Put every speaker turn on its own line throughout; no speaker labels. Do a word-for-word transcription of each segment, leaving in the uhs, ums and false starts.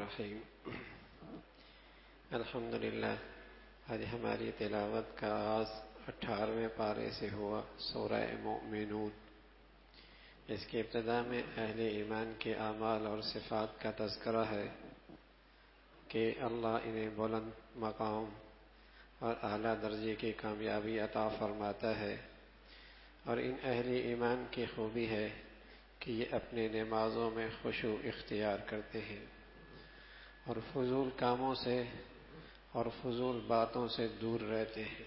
الرحیم. الحمدللہ. آج ہماری تلاوت کا آغاز اٹھارہویں پارے سے ہوا، سورہ مومنون. اس کی ابتدا میں اہل ایمان کے اعمال اور صفات کا تذکرہ ہے کہ اللہ انہیں بلند مقام اور اعلیٰ درجے کی کامیابی عطا فرماتا ہے، اور ان اہل ایمان کی خوبی ہے کہ یہ اپنے نمازوں میں خشوع اختیار کرتے ہیں اور فضول کاموں سے اور فضول باتوں سے دور رہتے ہیں.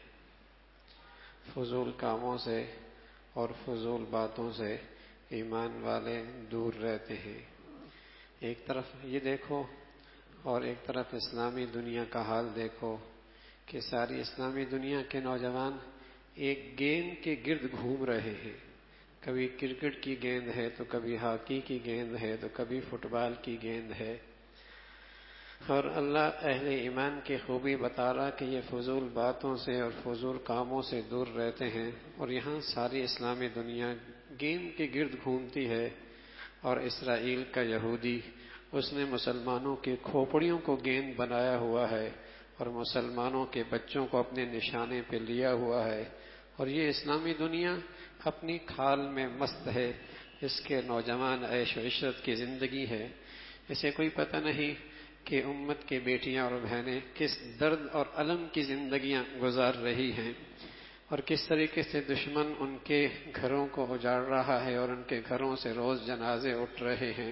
فضول کاموں سے اور فضول باتوں سے ایمان والے دور رہتے ہیں. ایک طرف یہ دیکھو اور ایک طرف اسلامی دنیا کا حال دیکھو کہ ساری اسلامی دنیا کے نوجوان ایک گیند کے گرد گھوم رہے ہیں. کبھی کرکٹ کی گیند ہے تو کبھی ہاکی کی گیند ہے تو کبھی فٹ بال کی گیند ہے، اور اللہ اہل ایمان کی خوبی بتا رہا کہ یہ فضول باتوں سے اور فضول کاموں سے دور رہتے ہیں. اور یہاں ساری اسلامی دنیا گیند کے گرد گھومتی ہے، اور اسرائیل کا یہودی اس نے مسلمانوں کے کھوپڑیوں کو گیند بنایا ہوا ہے اور مسلمانوں کے بچوں کو اپنے نشانے پہ لیا ہوا ہے. اور یہ اسلامی دنیا اپنی کھال میں مست ہے. اس کے نوجوان عیش و عشرت کی زندگی ہے. اسے کوئی پتہ نہیں کہ امت کی بیٹیاں اور بہنیں کس درد اور الم کی زندگیاں گزار رہی ہیں، اور کس طریقے سے دشمن ان کے گھروں کو اجاڑ رہا ہے اور ان کے گھروں سے روز جنازے اٹھ رہے ہیں.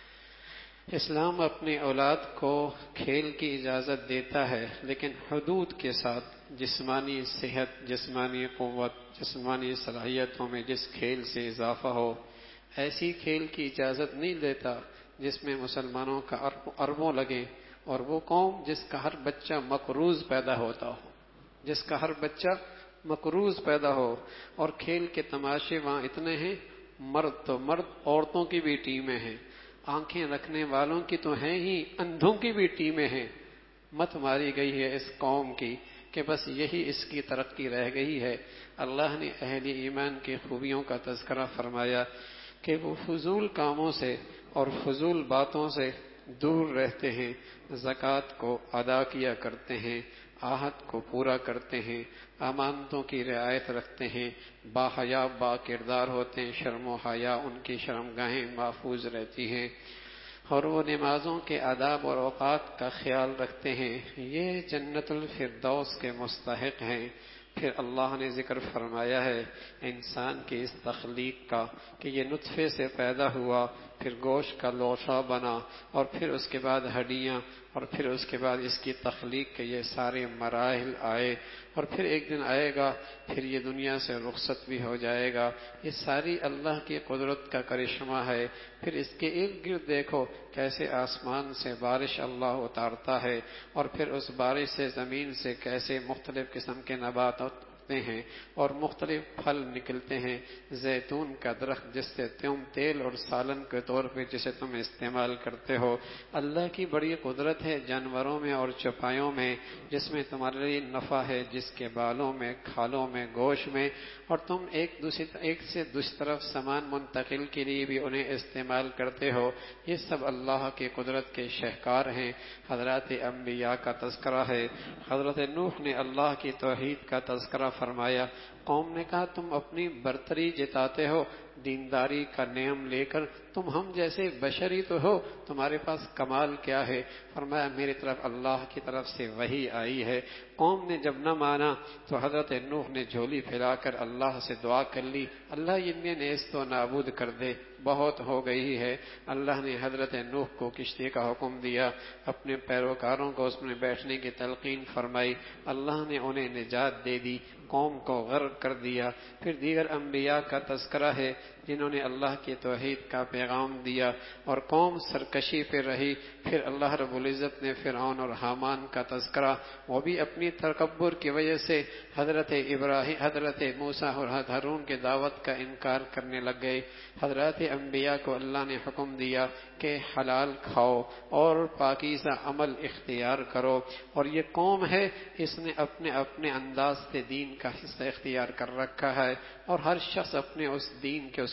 اسلام اپنی اولاد کو کھیل کی اجازت دیتا ہے، لیکن حدود کے ساتھ. جسمانی صحت، جسمانی قوت، جسمانی صلاحیتوں میں جس کھیل سے اضافہ ہو، ایسی کھیل کی اجازت نہیں دیتا جس میں مسلمانوں کا اربوں لگے، اور وہ قوم جس کا ہر بچہ مقروض پیدا ہوتا ہو، جس کا ہر بچہ مقروض پیدا ہو. اور کھیل کے تماشے وہاں اتنے ہیں، مرد تو مرد، عورتوں کی بھی ٹیمیں ہیں، آنکھیں رکھنے والوں کی تو ہیں ہی، اندھوں کی بھی ٹیمیں ہیں. مت ماری گئی ہے اس قوم کی کہ بس یہی اس کی ترقی رہ گئی ہے. اللہ نے اہل ایمان کی خوبیوں کا تذکرہ فرمایا کہ وہ فضول کاموں سے اور فضول باتوں سے دور رہتے ہیں، زکوٰۃ کو ادا کیا کرتے ہیں، عہد کو پورا کرتے ہیں، امانتوں کی رعایت رکھتے ہیں، باحیا با کردار ہوتے ہیں، شرم و حیا ان کی شرمگاہیں محفوظ رہتی ہیں، اور وہ نمازوں کے آداب اور اوقات کا خیال رکھتے ہیں. یہ جنت الفردوس کے مستحق ہیں. پھر اللہ نے ذکر فرمایا ہے انسان کی اس تخلیق کا کہ یہ نطفے سے پیدا ہوا، پھر گوشت کا لوثا بنا، اور پھر اس کے بعد ہڈیاں، اور پھر اس کے بعد اس کی تخلیق کے یہ سارے مراحل آئے، اور پھر ایک دن آئے گا پھر یہ دنیا سے رخصت بھی ہو جائے گا. یہ ساری اللہ کی قدرت کا کرشمہ ہے. پھر اس کے ارد گرد دیکھو کیسے آسمان سے بارش اللہ اتارتا ہے، اور پھر اس بارش سے زمین سے کیسے مختلف قسم کے نباتات ہیں اور مختلف پھل نکلتے ہیں. زیتون کا درخت جس سے تم تیل اور سالن کے طور پہ جسے تم استعمال کرتے ہو. اللہ کی بڑی قدرت ہے جانوروں میں اور چوپایوں میں جس میں تمہارے لیے نفع ہے، جس کے بالوں میں، کھالوں میں، گوشت میں، اور تم ایک دوسری ایک سے دوسری طرف سامان منتقل کے لیے بھی انہیں استعمال کرتے ہو. یہ سب اللہ کی قدرت کے شہکار ہیں. حضرات انبیاء کا تذکرہ ہے. حضرت نوح نے اللہ کی توحید کا تذکرہ فرمایا. قوم نے کہا تم اپنی برتری جتاتے ہو دینداری کا نیم لے کر، تم ہم جیسے بشری تو ہو، تمہارے پاس کمال کیا ہے؟ فرمایا میری طرف اللہ کی طرف سے وحی آئی ہے. قوم نے جب نہ مانا تو حضرت نوح نے جھولی پھیلا کر اللہ سے دعا کر لی، اللہ انہیں نیست و نابود کر دے، بہت ہو گئی ہے. اللہ نے حضرت نوح کو کشتی کا حکم دیا، اپنے پیروکاروں کو اس میں بیٹھنے کی تلقین فرمائی. اللہ نے انہیں نجات دے دی، قوم کو غرق کر دیا. پھر دیگر انبیاء کا تذکرہ ہے جنہوں نے اللہ کی توحید کا پیغام دیا اور قوم سرکشی پہ رہی. پھر اللہ رب العزت نے فرعون اور حامان کا تذکرہ، وہ بھی اپنی تکبر کی وجہ سے حضرت ابراہیم، حضرت موسیٰ اور حضرت ہارون کے دعوت کا انکار کرنے لگ گئے. حضرات انبیاء کو اللہ نے حکم دیا کہ حلال کھاؤ اور پاکیزہ عمل اختیار کرو، اور یہ قوم ہے اس نے اپنے اپنے انداز سے دین کا حصہ اختیار کر رکھا ہے، اور ہر شخص اپنے اس دین کے اس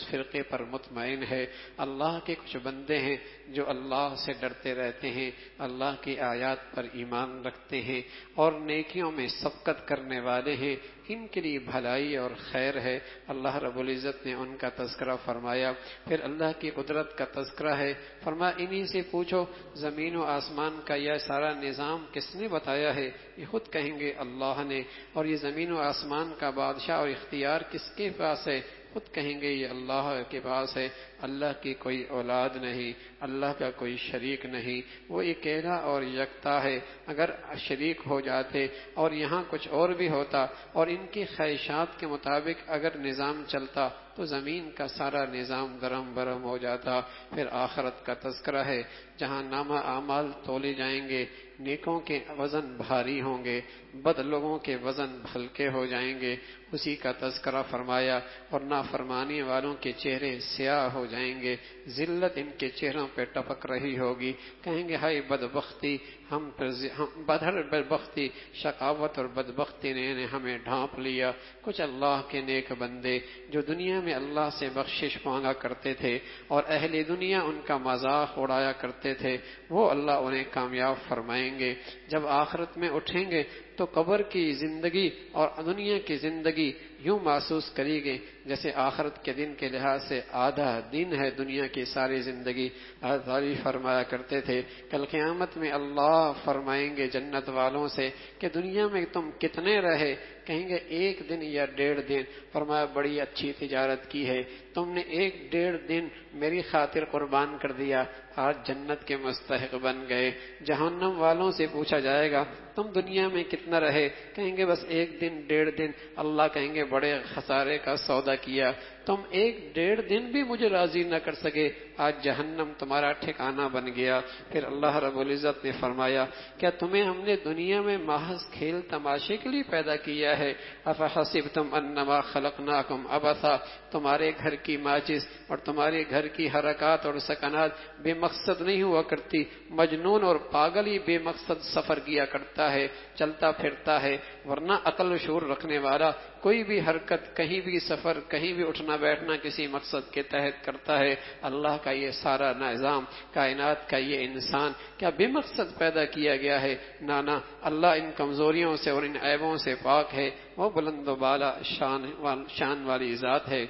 فرقے پر مطمئن ہے۔ اللہ کے کچھ بندے ہیں جو اللہ سے ڈرتے رہتے ہیں، اللہ کی آیات پر ایمان رکھتے ہیں اور نیکیوں میں سبقت کرنے والے ہیں، ان کے لیے بھلائی اور خیر ہے۔ اللہ رب العزت نے ان کا تذکرہ فرمایا۔ پھر اللہ کی قدرت کا تذکرہ ہے، فرمایا انہی سے پوچھو زمین و آسمان کا یہ سارا نظام کس نے بتایا ہے؟ یہ خود کہیں گے اللہ نے۔ اور یہ زمین و آسمان کا بادشاہ اور اختیار کس کے پاس ہے؟ خود کہیں گے یہ اللہ کے پاس ہے۔ اللہ کی کوئی اولاد نہیں، اللہ کا کوئی شریک نہیں، وہ اکیلا اور یکتا ہے۔ اگر شریک ہو جاتے اور یہاں کچھ اور بھی ہوتا اور ان کی خواہشات کے مطابق اگر نظام چلتا تو زمین کا سارا نظام درم برم ہو جاتا۔ پھر آخرت کا تذکرہ ہے جہاں نامہ اعمال تولے جائیں گے، نیکوں کے وزن بھاری ہوں گے، بد لوگوں کے وزن ہلکے ہو جائیں گے، اسی کا تذکرہ فرمایا۔ اور نافرمانی والوں کے چہرے سیاہ ہو جائیں گے، ذلت ان کے چہروں پہ ٹپک رہی ہوگی، کہیں گے ہائے بدبختی، ہم پر بدہر بدبختی، شقاوت اور بدبختی نے ہمیں ڈھانپ لیا۔ کچھ اللہ کے نیک بندے جو دنیا میں اللہ سے بخشش مانگا کرتے تھے اور اہل دنیا ان کا مذاق اڑایا کرتے تھے، وہ اللہ انہیں کامیاب فرمائیں گے۔ جب آخرت میں اٹھیں گے تو قبر کی زندگی اور دنیا کی زندگی یوں محسوس کریں گے جیسے آخرت کے دن کے لحاظ سے آدھا دن ہے دنیا کی ساری زندگی۔ تعریف فرمایا کرتے تھے کل قیامت میں اللہ فرمائیں گے جنت والوں سے کہ دنیا میں تم کتنے رہے؟ کہیں گے ایک دن یا ڈیڑھ دن۔ فرمایا بڑی اچھی تجارت کی ہے، تم نے ایک ڈیڑھ دن میری خاطر قربان کر دیا، آج جنت کے مستحق بن گئے۔ جہنم والوں سے پوچھا جائے گا تم دنیا میں کتنا رہے؟ کہیں گے بس ایک دن ڈیڑھ دن۔ اللہ کہیں گے بڑے خسارے کا سودا کیا، تم ایک ڈیڑھ دن بھی مجھے راضی نہ کر سکے، آج جہنم تمہارا ٹھکانہ بن گیا۔ پھر اللہ رب العزت نے فرمایا کیا تمہیں ہم نے دنیا میں محض کھیل تماشے کے لیے پیدا کیا ہے؟ افحسبتم انما خلقناکم عبثا، تمہارے گھر کی ماچس اور تمہارے گھر کی حرکات اور سکنات بے مقصد نہیں ہوا کرتی۔ مجنون اور پاگل ہی بے مقصد سفر کیا کرتا ہے، چلتا پھرتا ہے، ورنہ عقل و شعور رکھنے والا کوئی بھی حرکت، کہیں بھی سفر، کہیں بھی اٹھنا بیٹھنا کسی مقصد کے تحت کرتا ہے۔ اللہ کا یہ سارا نظام، کائنات کا یہ انسان کیا بے مقصد پیدا کیا گیا ہے؟ نانا، اللہ ان کمزوریوں سے اور ان عیبوں سے پاک ہے، وہ بلند و بالا شان شان والی ذات ہے۔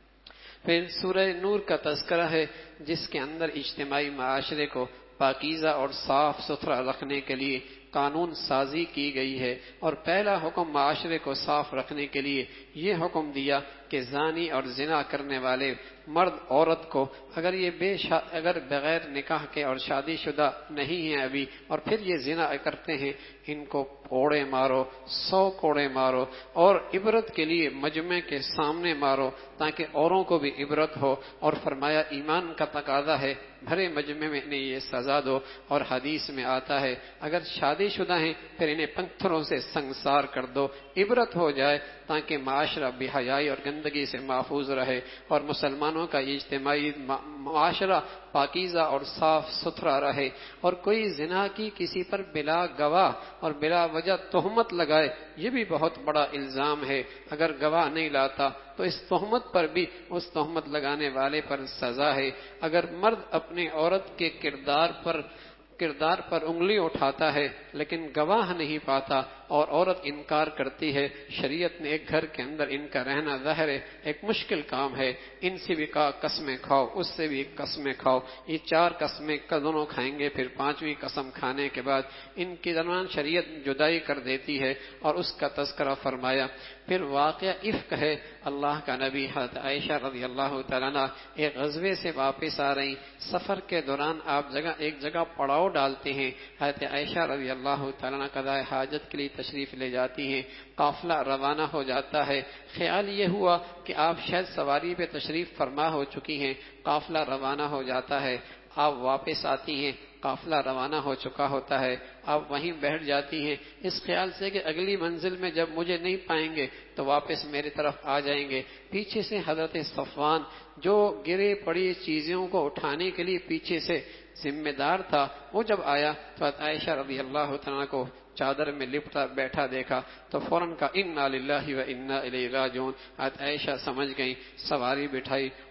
پھر سورہ نور کا تذکرہ ہے جس کے اندر اجتماعی معاشرے کو پاکیزہ اور صاف ستھرا رکھنے کے لیے قانون سازی کی گئی ہے، اور پہلا حکم معاشرے کو صاف رکھنے کے لیے یہ حکم دیا کہ زانی اور زنا کرنے والے مرد عورت کو اگر یہ بے شا... اگر بغیر نکاح کے اور شادی شدہ نہیں ہیں ابھی اور پھر یہ زنا کرتے ہیں، ان کو کوڑے مارو، سو کوڑے مارو، اور عبرت کے لیے مجمع کے سامنے مارو تاکہ اوروں کو بھی عبرت ہو۔ اور فرمایا ایمان کا تقاضا ہے بھرے مجمع میں انہیں یہ سزا دو۔ اور حدیث میں آتا ہے اگر شادی شدہ ہیں پھر انہیں پتھروں سے سنگسار کر دو، عبرت ہو جائے تاکہ معاشرہ بے حیائی اور گندگی سے محفوظ رہے اور مسلمانوں کا اجتماعی معاشرہ پاکیزہ اور صاف ستھرا رہے۔ اور کوئی زنا کی کسی پر بلا گواہ اور بلا وجہ تہمت لگائے، یہ بھی بہت بڑا الزام ہے۔ اگر گواہ نہیں لاتا تو اس تہمت پر بھی اس تہمت لگانے والے پر سزا ہے۔ اگر مرد اپنی عورت کے کردار پر کردار پر انگلی اٹھاتا ہے لیکن گواہ نہیں پاتا اور عورت انکار کرتی ہے، شریعت نے ایک گھر کے اندر ان کا رہنا ظاہر ہے ایک مشکل کام ہے، ان سے بھی کہا قسمیں کھاؤ، اس سے بھی قسمیں کھاؤ، یہ چار قسمیں دونوں کھائیں گے، پھر پانچویں قسم کھانے کے بعد ان کے درمیان شریعت جدائی کر دیتی ہے اور اس کا تذکرہ فرمایا۔ پھر واقعہ عفق ہے، اللہ کا نبی حضرت عائشہ رضی اللہ تعالیٰ عنہ ایک غزوے سے واپس آ رہی، سفر کے دوران آپ جگہ ایک جگہ پڑاؤ ڈالتے ہیں، حضرت عائشہ رضی اللہ تعالیٰ عنہ قضاء حاجت کے لیے تشریف لے جاتی ہیں، قافلہ روانہ ہو جاتا ہے، خیال یہ ہوا کہ آپ شاید سواری پہ تشریف فرما ہو چکی ہیں، قافلہ روانہ ہو جاتا ہے، آپ واپس آتی ہیں، قافلہ روانہ ہو چکا ہوتا ہے، آپ وہیں بیٹھ جاتی ہیں اس خیال سے کہ اگلی منزل میں جب مجھے نہیں پائیں گے تو واپس میری طرف آ جائیں گے۔ پیچھے سے حضرت صفوان جو گرے پڑی چیزوں کو اٹھانے کے لیے پیچھے سے ذمہ دار تھا، وہ جب آیا تو عائشہ رضی اللہ تعالیٰ کو چادر میں لپٹا بیٹھا دیکھا تو فوراً کہا انا للہ و انا الیہ راجعون۔ عائشہ سمجھ گئیں، سواری بٹھائی،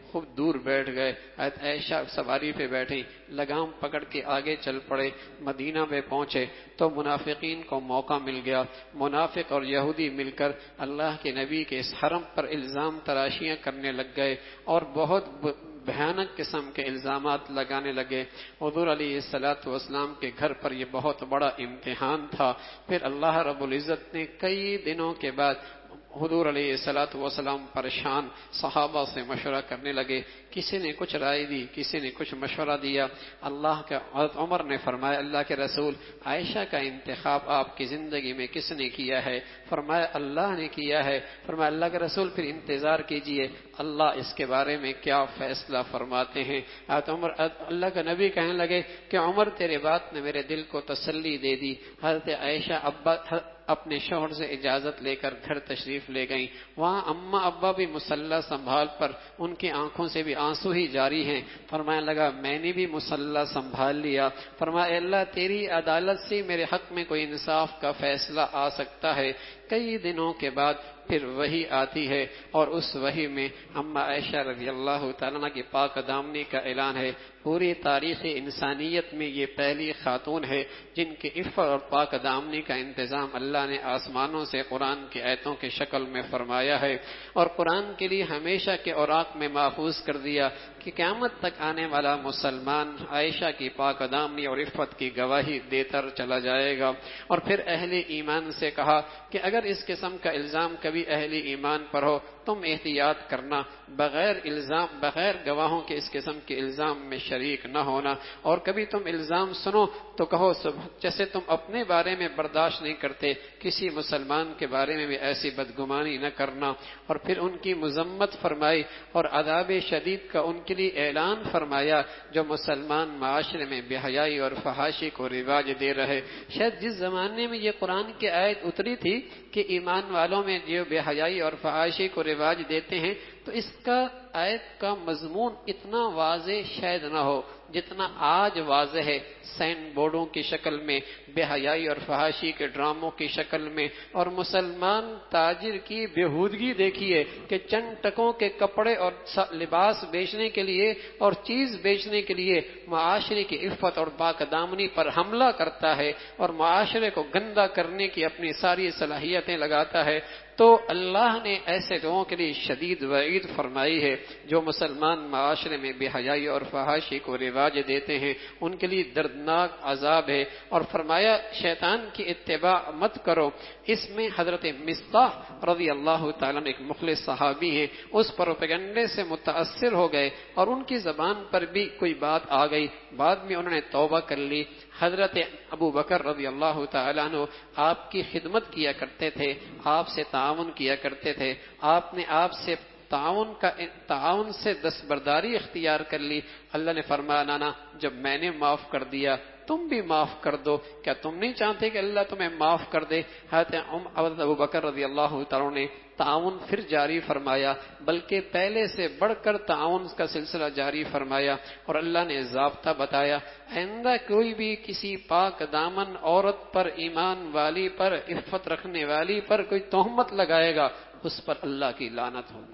خوب دور بیٹھ گئے. حضرت عائشہ سواری پہ بیٹھی, لگام پکڑ کے آگے چل پڑے. مدینہ میں پہنچے تو منافقین کو موقع مل گیا. منافق اور یہودی مل کر اللہ کے نبی کے اس حرم پر الزام تراشیاں کرنے لگ گئے اور بہت بھیانک قسم کے الزامات لگانے لگے. حضور علیہ الصلوۃ والسلام کے گھر پر یہ بہت بڑا امتحان تھا. پھر اللہ رب العزت نے کئی دنوں کے بعد حضور علیہ الصلوۃ والسلام پریشان صحابہ سے مشورہ کرنے لگے. کسی نے کچھ رائے دی, کسی نے کچھ مشورہ دیا. اللہ کا حضرت عمر نے فرمایا, اللہ کے رسول, عائشہ کا انتخاب آپ کی زندگی میں کس نے کیا ہے؟ فرمایا اللہ نے کیا ہے. فرمایا اللہ کے رسول پھر انتظار کیجئے, اللہ اس کے بارے میں کیا فیصلہ فرماتے ہیں. حضرت عمر اللہ کا نبی کہنے لگے کہ عمر تیرے بات نے میرے دل کو تسلی دے دی. حضرت عائشہ ابا اپنے شوہر سے اجازت لے کر گھر تشریف لے گئیں. وہاں اماں ابا بھی مصلی سنبھال پر ان کی آنکھوں سے بھی آنسو ہی جاری ہیں. فرمایا لگا میں نے بھی مصلی سنبھال لیا. فرمایا اللہ تیری عدالت سے میرے حق میں کوئی انصاف کا فیصلہ آ سکتا ہے. کئی دنوں کے بعد پھر وحی آتی ہے اور اس وحی میں اماں عائشہ رضی اللہ تعالیٰ کی پاک دامنی کا اعلان ہے. پوری تاریخ انسانیت میں یہ پہلی خاتون ہے جن کی عفت اور پاک دامنی کا انتظام اللہ نے آسمانوں سے قرآن کی آیتوں کی شکل میں فرمایا ہے اور قرآن کے لیے ہمیشہ کے اوراق میں محفوظ کر دیا کہ قیامت تک آنے والا مسلمان عائشہ کی پاک دامنی اور عفت کی گواہی دیتا چلا جائے گا. اور پھر اہل ایمان سے کہا کہ اگر اس قسم کا الزام کبھی اہل ایمان پر ہو تم احتیاط کرنا, بغیر الزام بغیر گواہوں کے اس قسم کے الزام میں شریک نہ ہونا, اور کبھی تم الزام سنو تو کہو جیسے تم اپنے بارے میں برداشت نہیں کرتے کسی مسلمان کے بارے میں بھی ایسی بدگمانی نہ کرنا. اور پھر ان کی مذمت فرمائی اور عذاب شدید کا ان کے لیے اعلان فرمایا جو مسلمان معاشرے میں بے حیائی اور فحاشی کو رواج دے رہے. شاید جس زمانے میں یہ قرآن کی آیت اتری تھی کہ ایمان والوں میں جو بے حیائی اور فحاشی کو رواج دیتے ہیں, تو اس کا آیت کا مضمون اتنا واضح شاید نہ ہو جتنا آج واضح ہے, سائن بورڈوں کی شکل میں, بے حیائی اور فحاشی کے ڈراموں کی شکل میں. اور مسلمان تاجر کی بےہودگی دیکھیے کہ چند ٹکوں کے کپڑے اور لباس بیچنے کے لیے اور چیز بیچنے کے لیے معاشرے کی عفت اور پاک دامنی پر حملہ کرتا ہے اور معاشرے کو گندا کرنے کی اپنی ساری صلاحیتیں لگاتا ہے. تو اللہ نے ایسے لوگوں کے لیے شدید وعید فرمائی ہے جو مسلمان معاشرے میں بے حیائی اور فحاشی کو رواج دیتے ہیں, ان کے لیے دردناک عذاب ہے. اور فرمایا شیطان کی اتباع مت کرو. اس میں حضرت مصطح رضی اللہ تعالیٰ ایک مخلص صحابی ہیں, اس پروپیگنڈے سے متاثر ہو گئے اور ان کی زبان پر بھی کوئی بات آ گئی. بعد میں انہوں نے توبہ کر لی. حضرت ابو بکر رضی اللہ تعالیٰ عنہ آپ کی خدمت کیا کرتے تھے, آپ سے تعاون کیا کرتے تھے. آپ نے آپ سے تعاون کا تعاون سے دستبرداری اختیار کر لی. اللہ نے فرمایا نانا جب میں نے معاف کر دیا تم بھی معاف کر دو, کیا تم نہیں چاہتے کہ اللہ تمہیں معاف کر دے؟ حضرت ابو بکر رضی اللہ تعالیٰ نے تعاون پھر جاری فرمایا, بلکہ پہلے سے بڑھ کر تعاون کا سلسلہ جاری فرمایا. اور اللہ نے ضابطہ بتایا, آئندہ کوئی بھی کسی پاک دامن عورت پر, ایمان والی پر, عفت رکھنے والی پر کوئی تہمت لگائے گا اس پر اللہ کی لعنت ہوگی,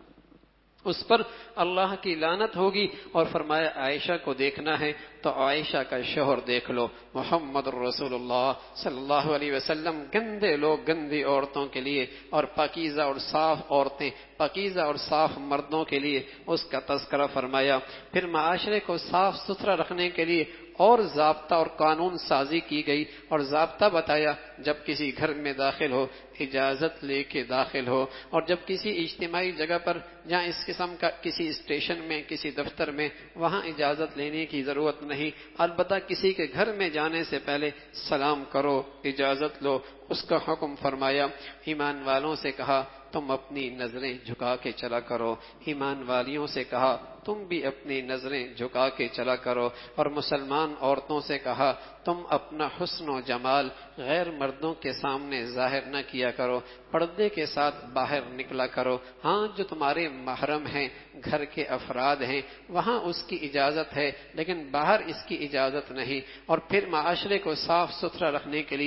اس پر اللہ کی لعنت ہوگی. اور فرمایا عائشہ کو دیکھنا ہے تو عائشہ کا شوہر دیکھ لو, محمد رسول اللہ صلی اللہ علیہ وسلم گندے لوگ گندی عورتوں کے لیے اور پاکیزہ اور صاف عورتیں پاکیزہ اور صاف مردوں کے لیے اس کا تذکرہ فرمایا. پھر معاشرے کو صاف ستھرا رکھنے کے لیے اور ضابطہ اور قانون سازی کی گئی اور ضابطہ بتایا, جب کسی گھر میں داخل ہو اجازت لے کے داخل ہو, اور جب کسی اجتماعی جگہ پر جہاں اس قسم کا کسی اسٹیشن میں کسی دفتر میں وہاں اجازت لینے کی ضرورت نہیں, البتہ کسی کے گھر میں جانے سے پہلے سلام کرو, اجازت لو, اس کا حکم فرمایا. ایمان والوں سے کہا تم اپنی نظریں جھکا کے چلا کرو, ایمان والیوں سے کہا تم بھی اپنی نظریں جھکا کے چلا کرو. اور مسلمان عورتوں سے کہا تم اپنا حسن و جمال غیر مردوں کے سامنے ظاہر نہ کیا کرو, پردے کے ساتھ باہر نکلا کرو. ہاں جو تمہارے محرم ہیں, گھر کے افراد ہیں, وہاں اس کی اجازت ہے لیکن باہر اس کی اجازت نہیں. اور پھر معاشرے کو صاف ستھرا رکھنے کے لیے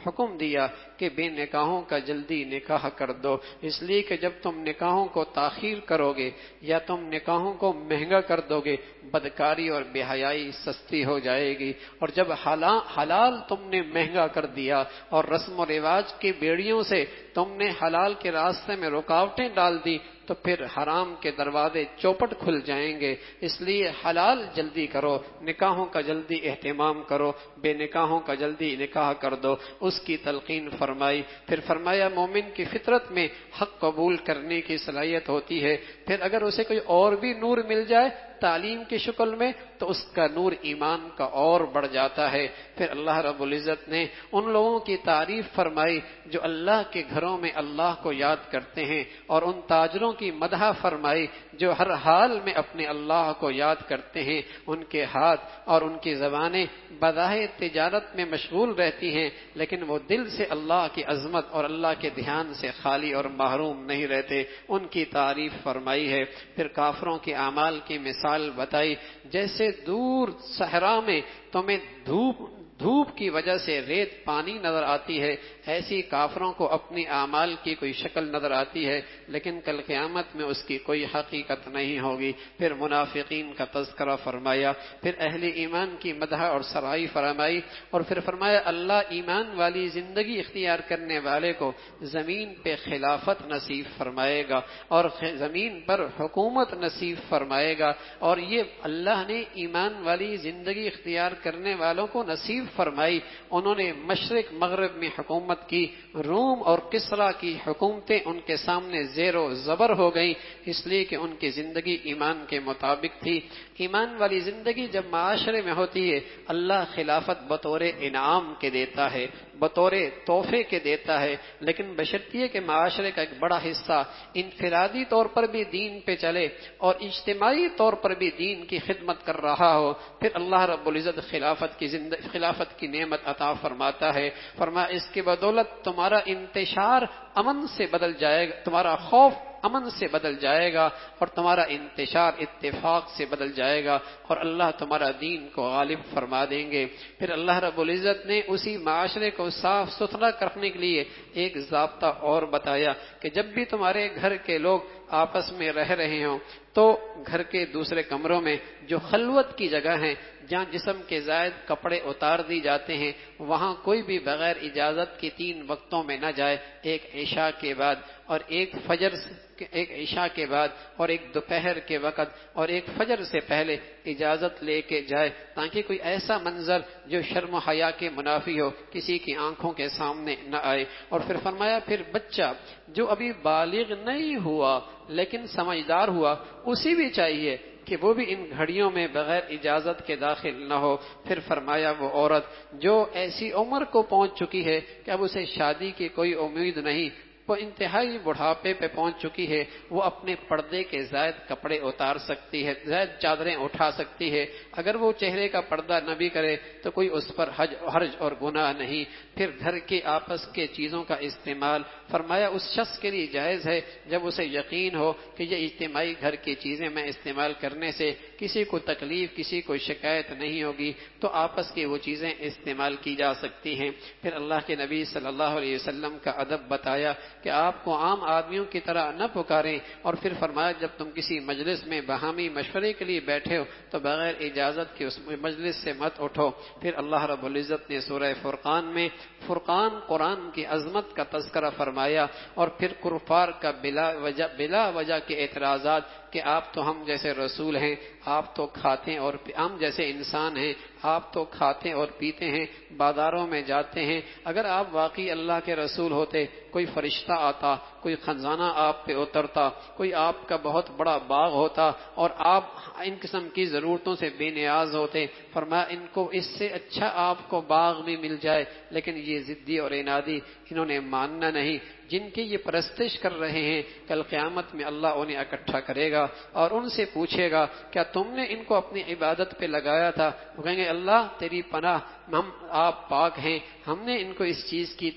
حکم دیا کہ بے نکاحوں کا جلدی نکاح کر دو، اس لیے کہ جب تم نکاحوں کو تاخیر کرو گے یا تم نکاحوں کو مہنگا کر دو گے، بدکاری اور بے حیائی سستی ہو جائے گی، اور جب حلال تم نے مہنگا کر دیا اور رسم و رواج کی بیڑیوں سے تم نے حلال کے راستے میں رکاوٹیں ڈال دی تو پھر حرام کے دروازے چوپٹ کھل جائیں گے۔ اس لیے حلال جلدی کرو، نکاحوں کا جلدی اہتمام کرو، بے نکاحوں کا جلدی نکاح کر دو، اس کی تلقین فرمائی۔ پھر فرمایا مومن کی فطرت میں حق قبول کرنے کی صلاحیت ہوتی ہے، پھر اگر اسے کوئی اور بھی نور مل جائے تعلیم کی شکل میں تو اس کا نور ایمان کا اور بڑھ جاتا ہے۔ پھر اللہ رب العزت نے ان لوگوں کی تعریف فرمائی جو اللہ کے گھروں میں اللہ کو یاد کرتے ہیں، اور ان تاجروں کی مدح فرمائی جو ہر حال میں اپنے اللہ کو یاد کرتے ہیں۔ ان کے ہاتھ اور ان کی زبانیں بظاہر تجارت میں مشغول رہتی ہیں، لیکن وہ دل سے اللہ کی عظمت اور اللہ کے دھیان سے خالی اور محروم نہیں رہتے، ان کی تعریف فرمائی ہے۔ پھر کافروں کے اعمال کی مثال بتائی، جیسے دور صحرا میں تمہیں دھوپ دھوپ کی وجہ سے ریت پانی نظر آتی ہے، ایسی کافروں کو اپنی اعمال کی کوئی شکل نظر آتی ہے، لیکن کل قیامت میں اس کی کوئی حقیقت نہیں ہوگی۔ پھر منافقین کا تذکرہ فرمایا، پھر اہل ایمان کی مدح اور سرائی فرمائی، اور پھر فرمایا اللہ ایمان والی زندگی اختیار کرنے والے کو زمین پہ خلافت نصیب فرمائے گا اور زمین پر حکومت نصیب فرمائے گا، اور یہ اللہ نے ایمان والی زندگی اختیار کرنے والوں کو نصیب فرمائی۔ انہوں نے مشرق مغرب میں حکومت کی، روم اور کسرا کی حکومتیں ان کے سامنے زیر و زبر ہو گئیں، اس لیے کہ ان کی زندگی ایمان کے مطابق تھی۔ ایمان والی زندگی جب معاشرے میں ہوتی ہے اللہ خلافت بطور انعام کے دیتا ہے، بطور تحفے کے دیتا ہے، لیکن بشرطیے کہ معاشرے کا ایک بڑا حصہ انفرادی طور پر بھی دین پہ چلے اور اجتماعی طور پر بھی دین کی خدمت کر رہا ہو، پھر اللہ رب العزت خلافت کی زندگی خلافت کی نعمت عطا فرماتا ہے۔ فرمایا اس کی بدولت تمہارا انتشار امن سے بدل جائے گا، تمہارا خوف امن سے بدل جائے گا، اور تمہارا انتشار اتفاق سے بدل جائے گا، اور اللہ تمہارا دین کو غالب فرما دیں گے۔ پھر اللہ رب العزت نے اسی معاشرے کو صاف ستھرا کرنے کے لیے ایک ضابطہ اور بتایا کہ جب بھی تمہارے گھر کے لوگ آپس میں رہ رہے ہوں تو گھر کے دوسرے کمروں میں جو خلوت کی جگہ ہیں، جہاں جسم کے زائد کپڑے اتار دی جاتے ہیں، وہاں کوئی بھی بغیر اجازت کے تین وقتوں میں نہ جائے، ایک عشاء کے بعد اور ایک فجر ایک عشاء کے بعد اور ایک دوپہر کے وقت اور ایک فجر سے پہلے اجازت لے کے جائے، تاکہ کوئی ایسا منظر جو شرم و حیا کے منافی ہو کسی کی آنکھوں کے سامنے نہ آئے۔ اور پھر فرمایا پھر بچہ جو ابھی بالغ نہیں ہوا لیکن سمجھدار ہوا، اسی بھی چاہیے کہ وہ بھی ان گھڑیوں میں بغیر اجازت کے داخل نہ ہو۔ پھر فرمایا وہ عورت جو ایسی عمر کو پہنچ چکی ہے کہ اب اسے شادی کی کوئی امید نہیں، وہ انتہائی بڑھاپے پہ پہنچ چکی ہے، وہ اپنے پردے کے زائد کپڑے اتار سکتی ہے، زائد چادریں اٹھا سکتی ہے، اگر وہ چہرے کا پردہ نہ بھی کرے تو کوئی اس پر حج حرج اور گناہ نہیں۔ پھر گھر کے آپس کے چیزوں کا استعمال فرمایا اس شخص کے لیے جائز ہے جب اسے یقین ہو کہ یہ اجتماعی گھر کی چیزیں میں استعمال کرنے سے کسی کو تکلیف کسی کو شکایت نہیں ہوگی تو آپس کی وہ چیزیں استعمال کی جا سکتی ہیں۔ پھر اللہ کے نبی صلی اللہ علیہ وسلم کا ادب بتایا کہ آپ کو عام آدمیوں کی طرح نہ پکاریں، اور پھر فرمایا جب تم کسی مجلس میں باہمی مشورے کے لیے بیٹھے ہو تو بغیر اجازت کے اس مجلس سے مت اٹھو۔ پھر اللہ رب العزت نے سورہ فرقان میں فرقان قرآن کی عظمت کا تذکرہ فرمایا، اور پھر کفار کا بلا وجہ بلا وجہ کے اعتراضات کہ آپ تو ہم جیسے رسول ہیں، آپ تو کھاتے اور ہم جیسے انسان ہیں، آپ تو کھاتے اور پیتے ہیں، بازاروں میں جاتے ہیں، اگر آپ واقعی اللہ کے رسول ہوتے کوئی فرشتہ آتا، کوئی خزانہ آپ پہ اترتا، کوئی آپ کا بہت بڑا باغ ہوتا اور آپ ان قسم کی ضرورتوں سے بے نیاز ہوتے۔ فرمایا ان کو اس سے اچھا آپ کو باغ بھی مل جائے، لیکن یہ ضدی اور عنادی انہوں نے ماننا نہیں، جن کی یہ پرستش کر رہے ہیں، کل قیامت میں اللہ انہیں اکٹھا کرے گا اور ان سے پوچھے گا کیا تم نے ان کو اپنی عبادت پہ لگایا تھا؟ وہ کہیں گے اللہ تیری پناہ، ہم آپ پاک ہیں، ہم نے ان کو اس چیز کی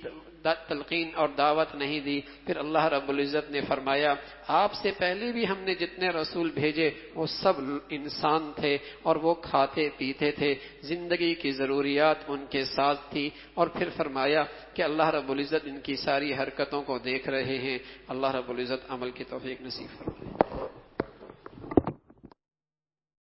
تلقین اور دعوت نہیں دی. پھر اللہ رب العزت نے فرمایا آپ سے پہلے بھی ہم نے جتنے رسول بھیجے وہ سب انسان تھے اور وہ کھاتے پیتے تھے, زندگی کی ضروریات ان کے ساتھ تھی. اور پھر فرمایا کہ اللہ رب العزت ان کی ساری حرکتوں کو دیکھ رہے ہیں. اللہ رب العزت عمل کی توفیق نصیب فرمائے.